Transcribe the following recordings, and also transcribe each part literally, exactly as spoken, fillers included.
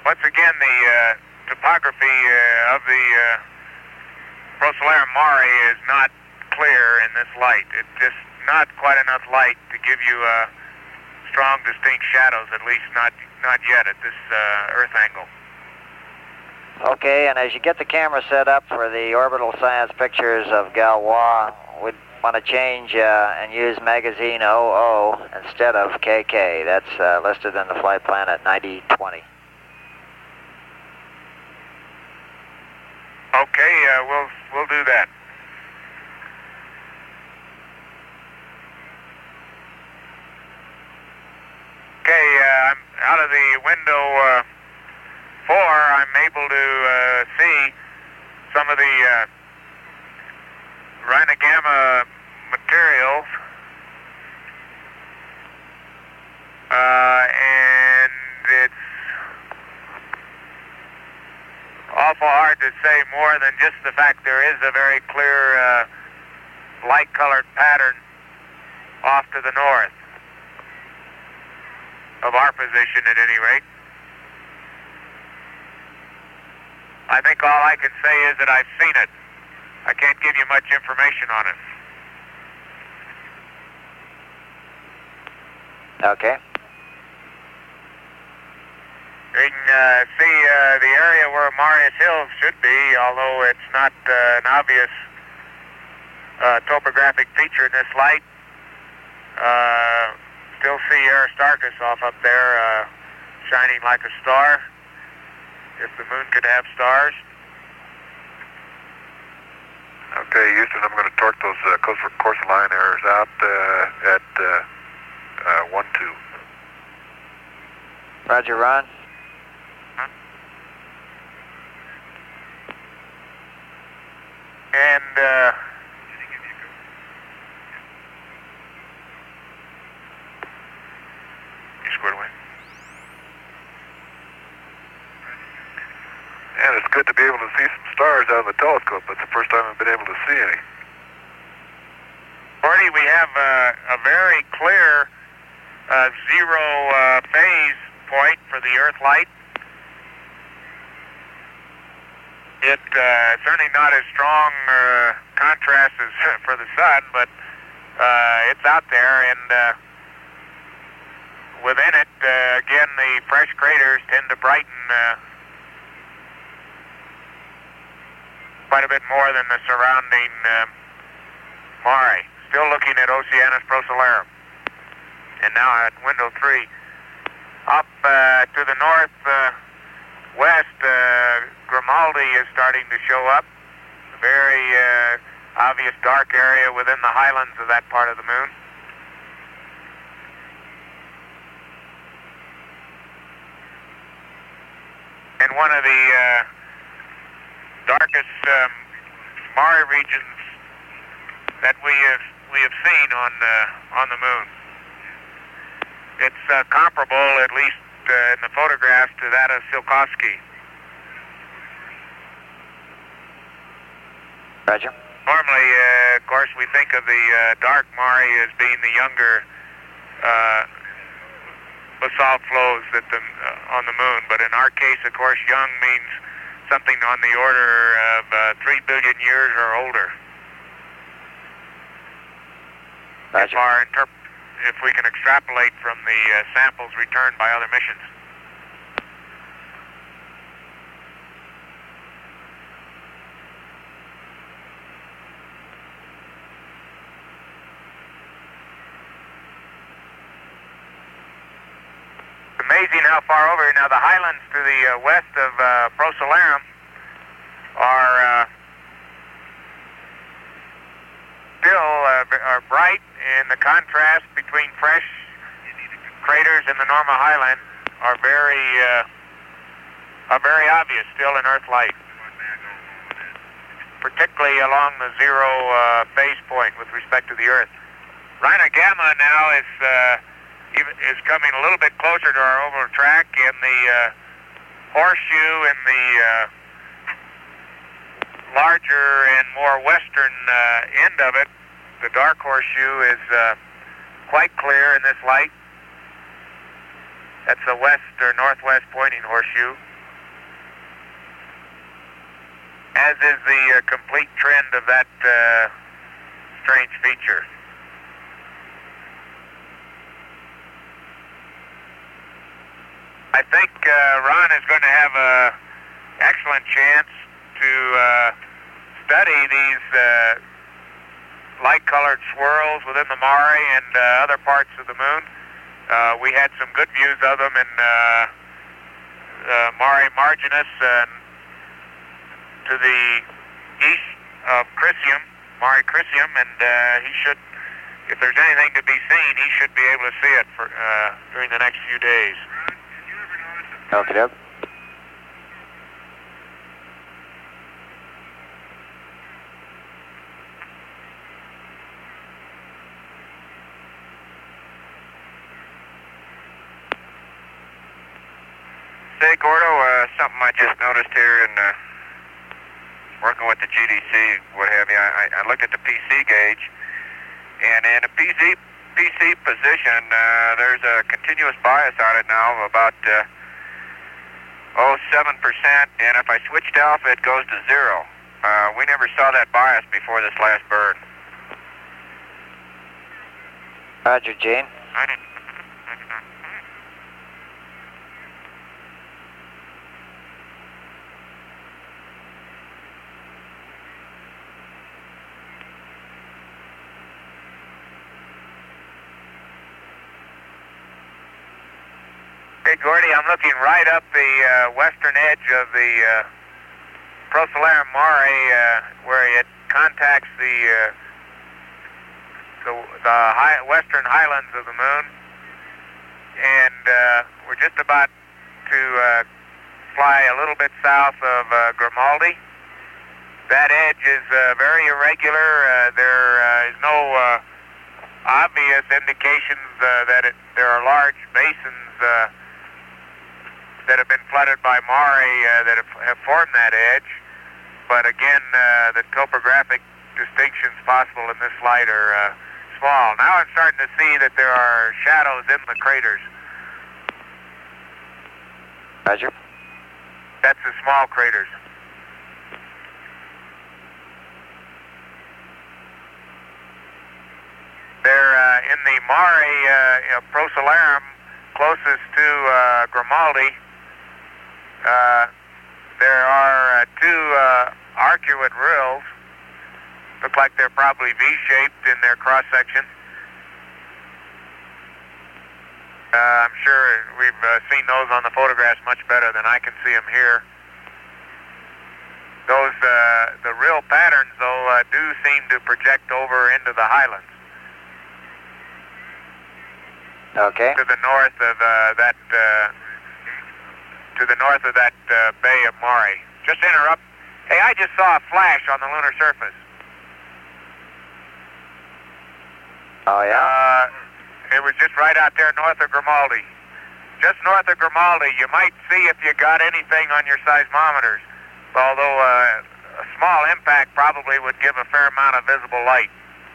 once again, the uh, topography uh, of the uh, Procellarum Mare is not clear in this light. It's just not quite enough light to give you uh, strong, distinct shadows, at least not not yet at this uh, Earth angle. Okay, and as you get the camera set up for the orbital science pictures of Galois, we'd want to change uh, and use magazine O O instead of K K. That's uh, listed in the flight plan at ninety twenty. Okay, uh, we'll we'll do that. Okay, uh, I'm out of the window uh, four. I'm able to uh, see some of the uh, Rhinogamma materials, uh, and it's awful hard to say more than just the fact there is a very clear uh, light-colored pattern off to the north of our position at any rate. I think all I can say is that I've seen it. I can't give you much information on it. Okay. You can uh, see uh, the area where Marius Hills should be, although it's not uh, an obvious uh, topographic feature in this light. Uh, still see Aristarchus off up there, uh, shining like a star, if the moon could have stars. Okay, Houston, I'm going to torque those uh, course, course line errors out uh, at uh, uh, one two. Roger, Ron. Huh? And uh, you squared away. And it's good to be able to see some stars out of the telescope. That's the first time I've been able to see any. Gordy, we have uh, a very clear uh, zero uh, phase point for the Earth light. It uh, certainly not as strong uh, contrast as for the sun, but uh, it's out there, and uh, within it, uh, again, the fresh craters tend to brighten uh, quite a bit more than the surrounding uh, mare. Still looking at Oceanus Procellarum. And now at window three. Up uh, to the north uh, west, uh, Grimaldi is starting to show up. A very uh, obvious dark area within the highlands of that part of the moon. And one of the uh, darkest um, mare regions that we have we have seen on uh, on the moon. It's uh, comparable, at least uh, in the photograph, to that of Tsiolkovsky. Roger. Normally, uh, of course, we think of the uh, dark mare as being the younger uh, basalt flows that the, uh, on the moon, but in our case, of course, young means something on the order of uh, three billion years or older. If, our interp if we can extrapolate from the uh, samples returned by other missions. Amazing how far over. Now the highlands to the uh, west of uh, Procellarum are uh, still uh, are bright, and the contrast between fresh craters in the Norma Highland are very uh, are very obvious still in Earth light, particularly along the zero uh, phase point with respect to the Earth. Rhinogamma now is uh, even, is coming a little bit closer to our orbital track, and the uh, horseshoe in the uh, larger and more western uh, end of it, the dark horseshoe, is uh, quite clear in this light. That's a west or northwest pointing horseshoe. as is the uh, complete trend of that uh, strange feature. I think uh, Ron is going to have an excellent chance to uh, study these uh, light-colored swirls within the Mare and uh, other parts of the moon. Uh, we had some good views of them in uh, uh, Mare Marginis and to the east of Crisium, Mare Crisium, and uh, he should, if there's anything to be seen, he should be able to see it for, uh, during the next few days. Okay, yep. Say, Gordo, uh, something I just noticed here in uh, working with the G D C, what have you, I, I looked at the P C gauge, and in a P C, P C position, uh, there's a continuous bias on it now of about uh, oh, seven percent, and if I switched alpha, it goes to zero. Uh, we never saw that bias before this last burn. Roger, Gene. I didn't. Hey, Gordy, I'm looking right up the uh, western edge of the uh, Procellarum Mare, uh, where it contacts the uh, the, the high, western highlands of the moon, and uh, we're just about to uh, fly a little bit south of uh, Grimaldi. That edge is uh, very irregular. Uh, there uh, is no uh, obvious indications uh, that it, there are large basins uh, that have been flooded by Mare uh, that have, have formed that edge. But again, uh, the topographic distinctions possible in this light are uh, small. Now I'm starting to see that there are shadows in the craters. Roger. That's the small craters. They're uh, in the Mare uh, Procellarum closest to uh, Grimaldi. Uh, there are uh, two uh, arcuate rills. Look like they're probably V-shaped in their cross-section. Uh, I'm sure we've uh, seen those on the photographs much better than I can see them here. Those, uh, the rill patterns, though, uh, do seem to project over into the highlands. Okay. To the north of uh, that, uh, to the north of that uh, Bay of Mare. Just interrupt. Hey, I just saw a flash on the lunar surface. Oh, yeah? Uh, it was just right out there north of Grimaldi. Just north of Grimaldi. You might see if you got anything on your seismometers. Although uh, a small impact probably would give a fair amount of visible light.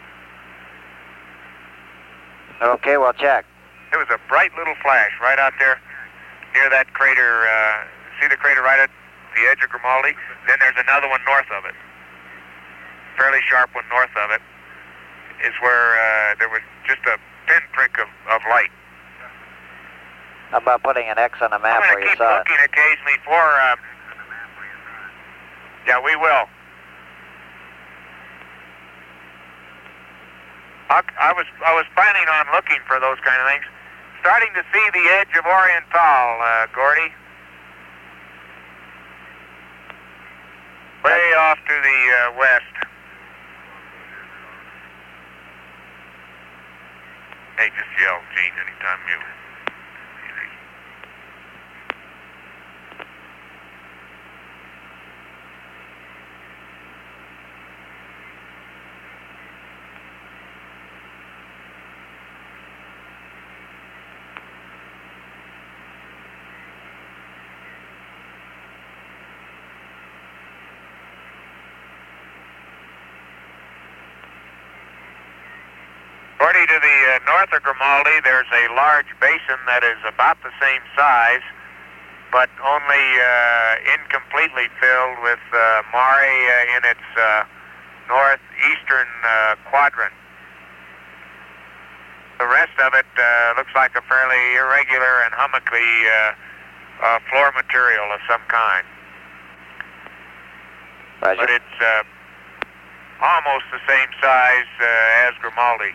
Okay, we'll check. It was a bright little flash right out there near that crater. Uh, see the crater right at the edge of Grimaldi? Then there's another one north of it. Fairly sharp one north of it is where uh, there was just a pinprick of, of light. How about putting an X on the map I'm where going to you keep saw looking it? occasionally for... Uh, yeah, we will. I, I was I was planning on looking for those kind of things. Starting to see the edge of Oriental, uh, Gordy. Way off to the uh, west. Hey, just yell, Gene, anytime you... According to the uh, north of Grimaldi, there's a large basin that is about the same size but only uh, incompletely filled with uh, Mare uh, in its uh, northeastern uh, quadrant. The rest of it uh, looks like a fairly irregular and hummocky uh, uh, floor material of some kind. Roger. But it's uh, almost the same size uh, as Grimaldi.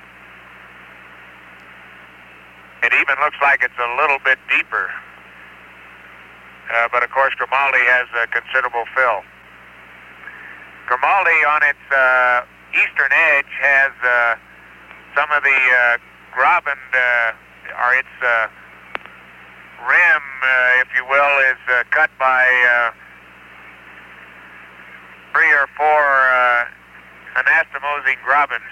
It even looks like it's a little bit deeper. Uh, but of course Grimaldi has a considerable fill. Grimaldi on its uh, eastern edge has uh, some of the uh, Graben, uh, or its uh, rim, uh, if you will, is uh, cut by uh, three or four uh, anastomosing Grabens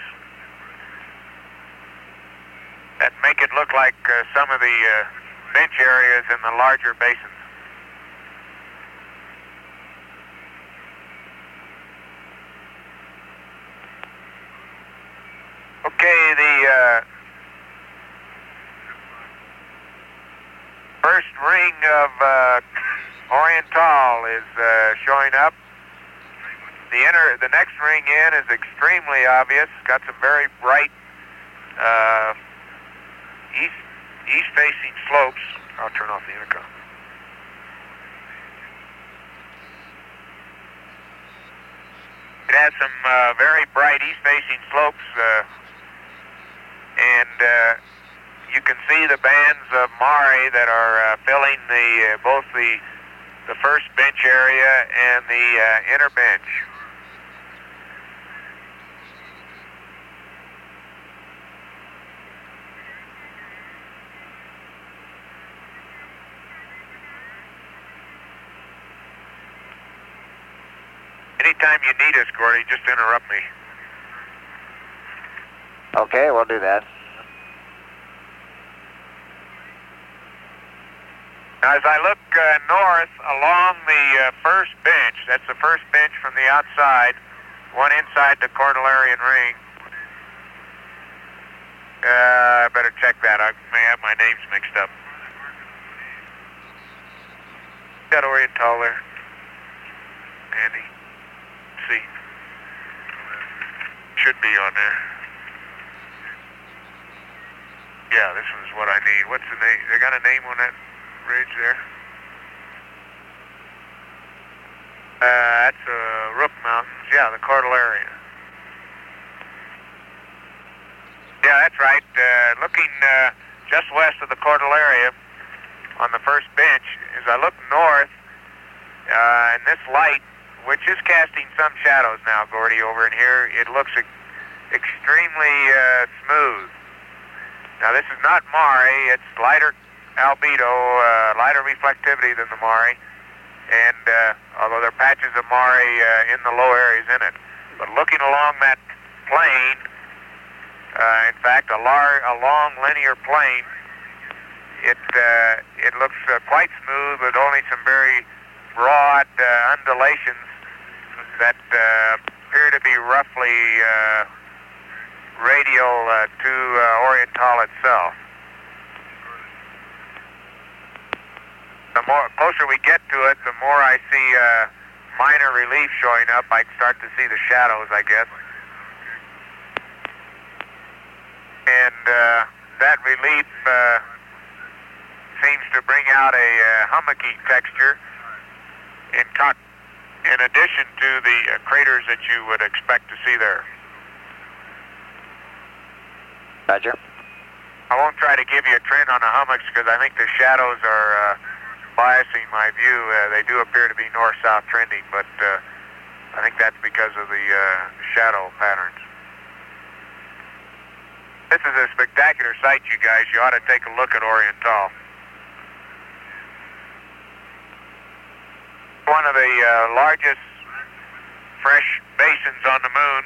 that make it look like uh, some of the uh, bench areas in the larger basins. Okay, the uh, first ring of uh, Oriental is uh, showing up. The inner, the next ring in is extremely obvious. Got some very bright uh, east east-facing slopes. I'll turn off the intercom. It has some uh, very bright east-facing slopes, uh, and uh, you can see the bands of Mare that are uh, filling the uh, both the the first bench area and the uh, inner bench. Anytime you need us, Gordy, just interrupt me. Okay, we'll do that. Now, as I look uh, north along the uh, first bench, that's the first bench from the outside, one inside the Cordilleran ring. Uh, I better check that. I may have my names mixed up. Got Oriental there. Andy. See. Should be on there. Yeah, this one's what I need. What's the name? They got a name on that ridge there? Uh, that's uh, Rook Mountains. Yeah, the Cordilleran. Yeah, that's right. Uh, looking uh, just west of the Cordillera on the first bench, as I look north, uh, and this light, which is casting some shadows now, Gordy, over in here, it looks ex extremely uh, smooth. Now, this is not Mare. It's lighter albedo, uh, lighter reflectivity than the Mare, and uh, although there are patches of Mare uh, in the low areas in it. But looking along that plane, uh, in fact, a, lar a long linear plane, it, uh, it looks uh, quite smooth with only some very broad uh, undulations that uh, appear to be roughly uh, radial uh, to uh, Oriental itself. The more closer we get to it, the more I see uh, minor relief showing up. I start to see the shadows, I guess. And uh, that relief uh, seems to bring out a uh, hummocky texture in con in addition to the uh, craters that you would expect to see there. Roger. I won't try to give you a trend on the hummocks because I think the shadows are uh, biasing my view. Uh, they do appear to be north-south trending, but uh, I think that's because of the uh, shadow patterns. This is a spectacular sight, you guys. You ought to take a look at Oriental. One of the uh, largest fresh basins on the moon.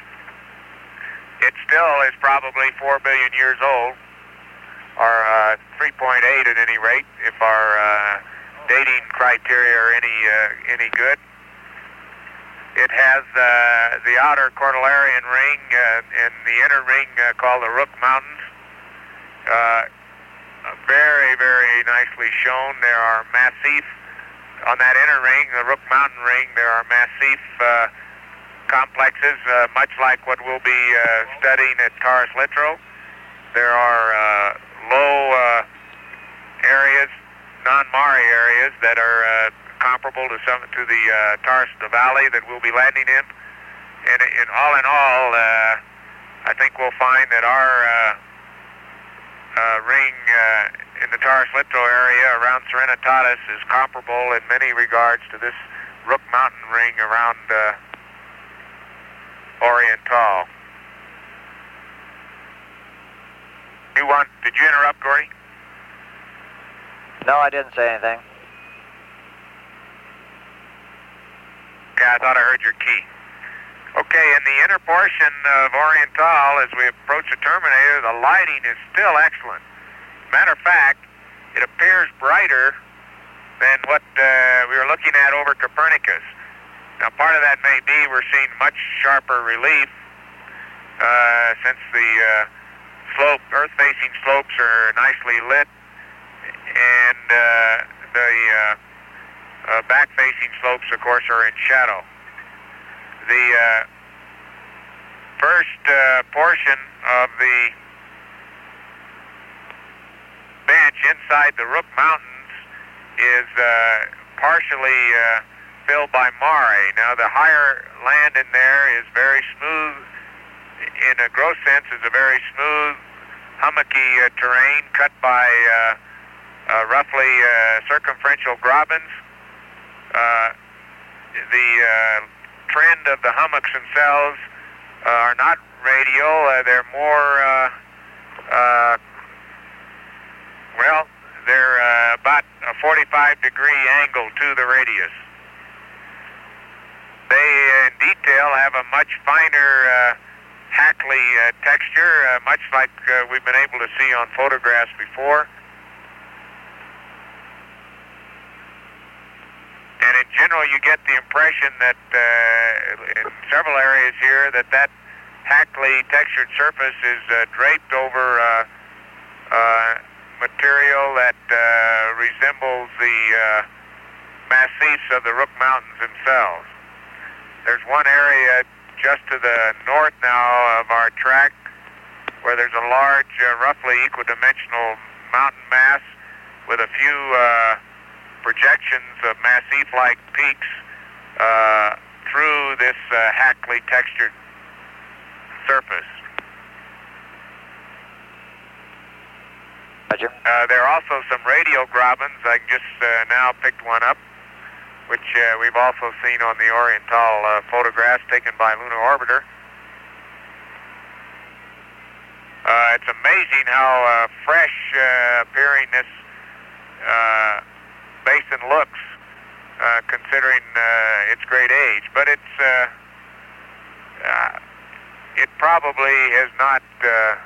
It still is probably four billion years old, or uh, three point eight at any rate, if our uh, dating criteria are any uh, any good. It has uh, the outer Cordilleran ring uh, and the inner ring uh, called the Rook Mountains. Uh, very, very nicely shown. There are massif on that inner ring, the Rook Mountain ring. There are massif uh, complexes, uh, much like what we'll be uh, studying at Taurus Littrow. There are uh, low uh, areas, non-Mare areas that are uh, comparable to some to the uh, Taurus Valley that we'll be landing in. And in all in all, uh, I think we'll find that our uh, uh, ring uh, in the Taurus Littrow area around Serenitatis is comparable in many regards to this Rook Mountain ring around uh, Oriental. You want? Did you interrupt, Gordy? No, I didn't say anything. Okay, I thought I heard your key. Okay, in the inner portion of Oriental, as we approach the terminator, the lighting is still excellent. Matter of fact, it appears brighter than what uh, we were looking at over Copernicus. Now, part of that may be we're seeing much sharper relief uh, since the uh, slope, earth-facing slopes are nicely lit, and uh, the uh, uh, back-facing slopes, of course, are in shadow. The uh, first uh, portion of the bench inside the Rook Mountains is uh, partially uh, filled by Mare. Now, the higher land in there is very smooth. In a gross sense, is a very smooth, hummocky uh, terrain cut by uh, uh, roughly uh, circumferential grabens. Uh, the uh, trend of the hummocks themselves uh, are not radial. Uh, they're more, uh, uh, well, they're uh, about a forty-five degree angle to the radius. They, in detail, have a much finer uh, Hackley uh, texture, uh, much like uh, we've been able to see on photographs before. And in general, you get the impression that uh, in several areas here that that Hackley textured surface is uh, draped over uh, uh, material that uh, resembles the uh, massifs of the Rook Mountains themselves. There's one area just to the north now of our track where there's a large, uh, roughly equidimensional mountain mass with a few uh, projections of massif-like peaks uh, through this uh, Hackley textured surface. Roger. Uh, there are also some radial grabens. I just uh, now picked one up, which uh, we've also seen on the Oriental uh, photographs taken by Lunar Orbiter. Uh, it's amazing how uh, fresh uh, appearing this uh, basin looks, uh, considering uh, its great age. But it's uh, uh, it probably has not uh,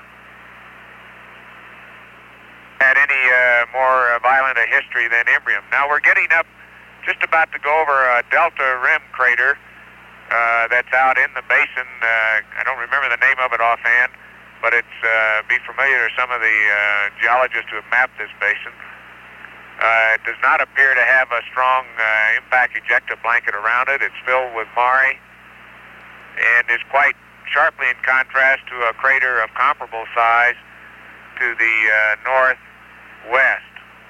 had any uh, more uh, violent a history than Imbrium. Now we're getting up, just about to go over a Delta Rim crater uh, that's out in the basin. Uh, I don't remember the name of it offhand, but it's uh, be familiar to some of the uh, geologists who have mapped this basin. Uh, it does not appear to have a strong uh, impact ejecta blanket around it. It's filled with Mare and is quite sharply in contrast to a crater of comparable size to the uh, northwest.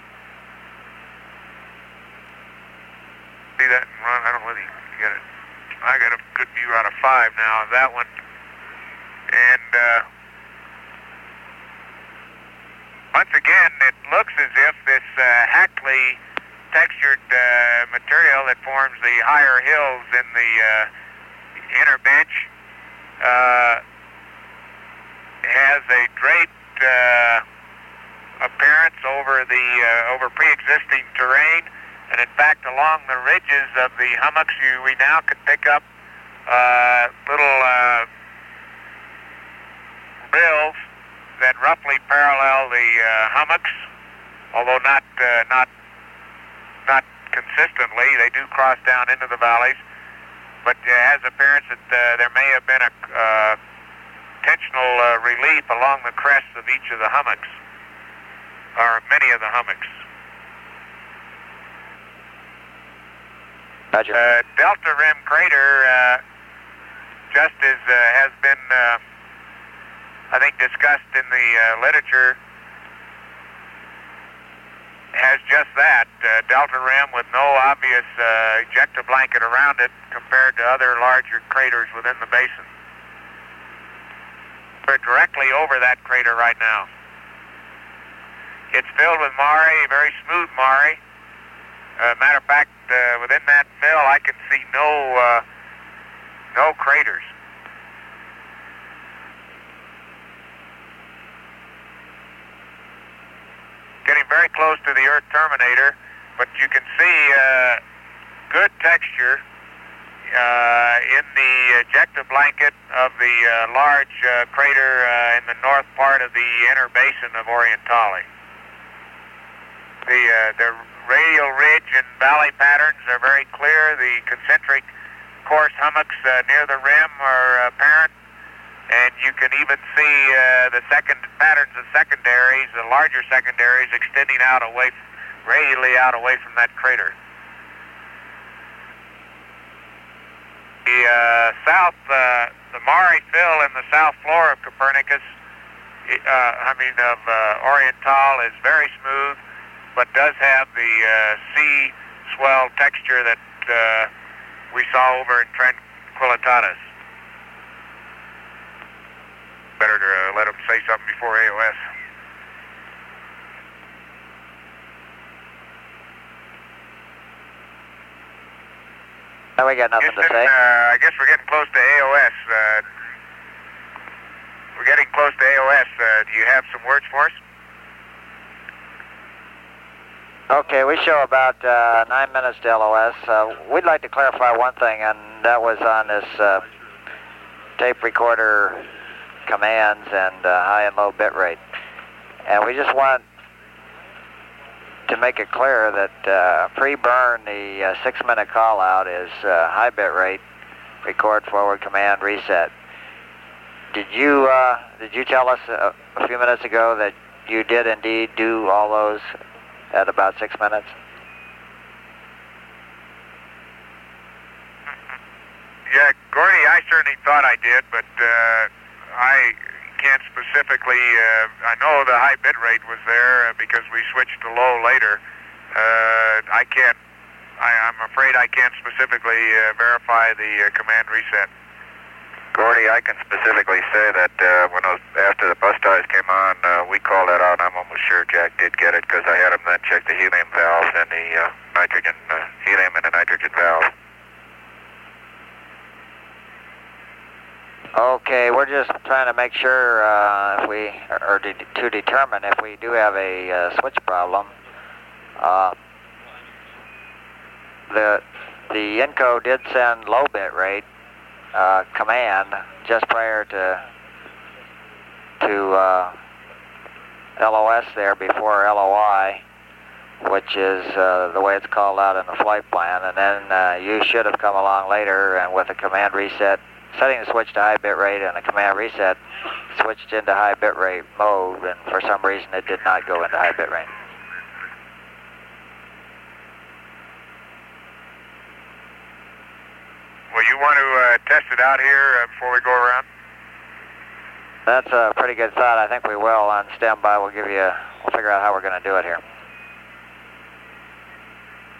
See that, Ron? I don't know whether you get it. I got a good view out of five now of that one. And uh, once again, it looks as if this uh, Hackley textured uh, material that forms the higher hills in the uh, inner bench uh, has a draped uh, appearance over the uh, over pre-existing terrain, and in fact, along the ridges of the hummocks, you, we now can pick up uh, little uh, rills that roughly parallel the uh, hummocks, although not uh, not not consistently. They do cross down into the valleys, but uh, has appearance that uh, there may have been a uh, tensional uh, relief along the crests of each of the hummocks. or many of the hummocks. Roger. Uh, Delta Rim crater, uh, just as uh, has been, uh, I think, discussed in the uh, literature, has just that, uh, delta rim with no obvious uh, ejecta blanket around it compared to other larger craters within the basin. We're directly over that crater right now. It's filled with Mare, very smooth Mare. Uh, matter of fact, uh, within that fill, I can see no uh, no craters. Getting very close to the Earth terminator, but you can see uh, good texture uh, in the ejecta blanket of the uh, large uh, crater uh, in the north part of the inner basin of Orientale. The, uh, the radial ridge and valley patterns are very clear. The concentric coarse hummocks uh, near the rim are apparent. And you can even see uh, the second patterns of secondaries, the larger secondaries, extending out away, radially out away from that crater. The uh, south, uh, the Mare fill in the south floor of Copernicus, uh, I mean of uh, Orientale, is very smooth, but does have the uh, sea swell texture that uh, we saw over in Tranquillitatis. Better to uh, let them say something before A O S. No, we got nothing Houston, to say. Uh, I guess we're getting close to A O S. Uh, we're getting close to A O S. Uh, do you have some words for us? Okay, we show about uh, nine minutes to L O S. Uh, we'd like to clarify one thing, and that was on this uh, tape recorder commands and uh, high and low bit rate. And we just want to make it clear that uh, pre-burn, the uh, six minute call out is uh, high bit rate, record forward command reset. Did you uh, did you tell us a, a few minutes ago that you did indeed do all those at about six minutes? Yeah, Gordy, I certainly thought I did, but uh, I can't specifically, uh, I know the high bit rate was there uh, because we switched to low later. Uh, I can't, I, I'm afraid I can't specifically uh, verify the uh, command reset. Gordy, I can specifically say that uh, when those, after the bus ties came on, uh, we called that out. I'm almost sure Jack did get it because I had him then check the helium valves and the uh, nitrogen, uh, helium and the nitrogen valve. Okay, we're just trying to make sure uh, if we, or de to determine if we do have a uh, switch problem. Uh, the the INCO did send low bit rate uh, command just prior to to uh, L O S there before L O I, which is uh, the way it's called out in the flight plan, and then uh, you should have come along later and with a command reset, setting the switch to high bit rate and a command reset switched into high bit rate mode, and for some reason it did not go into high bit rate. Well, you want to uh, test it out here uh, before we go around? That's a pretty good thought. I think we will. On standby, we'll give you, we'll figure out how we're going to do it here.